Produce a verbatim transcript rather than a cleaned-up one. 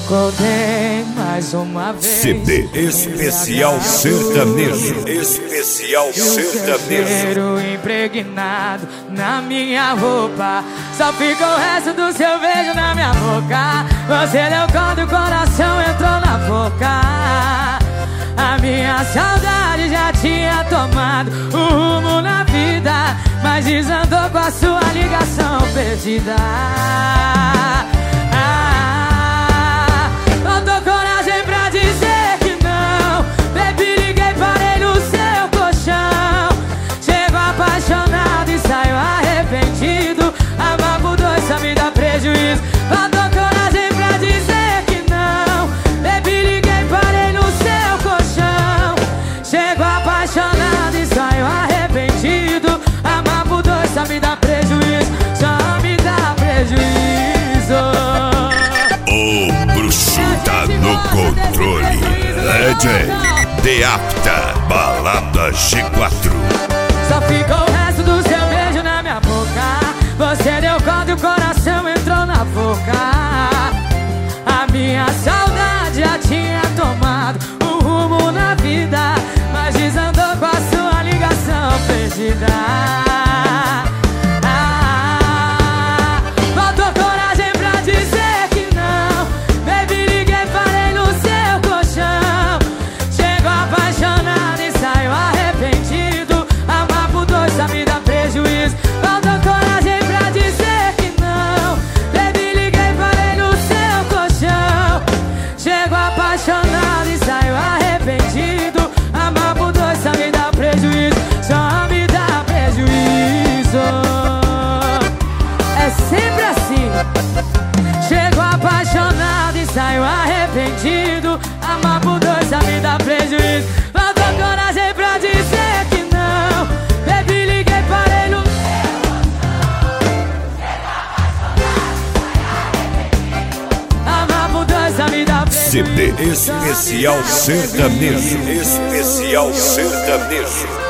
acordei mais uma vez. C D Especial Sertanejo. Especial Sertanejo. Cheiro impregnado na minha roupa. Só fica o resto do seu beijo na minha boca. Você deu quando o coração entrou na boca. A minha saudade já tinha tomado o rumo na vida, mas desandou com a sua ligação perdida. Ah, faltou coragem pra dizer que não. Baby, liguei, parei no seu colchão. Chego apaixonado e saio arrependido. Amar por dois só me dá prejuízo. Faltou coragem pra dizer que não. Baby, liguei, parei no seu colchão. Chego apaixonado e saio arrependido. Amar por dois só me dá prejuízo. Só me dá prejuízo. O bruxo tá no controle. Legend de Apta, balada G quatro. Só ficou o resto do seu beijo na minha boca. Você deu quando o coração entrou na boca. A minha saudade já tinha tomado um rumo na vida, mas desandou com a sua ligação perdida. Ah, faltou coragem pra dizer que não. Baby, liguei, parei no seu colchão. Chego apaixonado e saio arrependido. Amar por dois só me dá prejuízo. Faltou coragem pra dizer que não. Baby, liguei, parei no seu colchão. Chego apaixonado e saio arrependido. Amar por dois só me dá prejuízo. Só me dá prejuízo. É sempre assim. Chego apaixonado e saio arrependido. Amar por dois só me dá prejuízo. Faltou coragem pra dizer que não. Baby, liguei, parei no amar por dois só me dá prejuízo. C D Especial Sertanejo. Especial Sertanejo.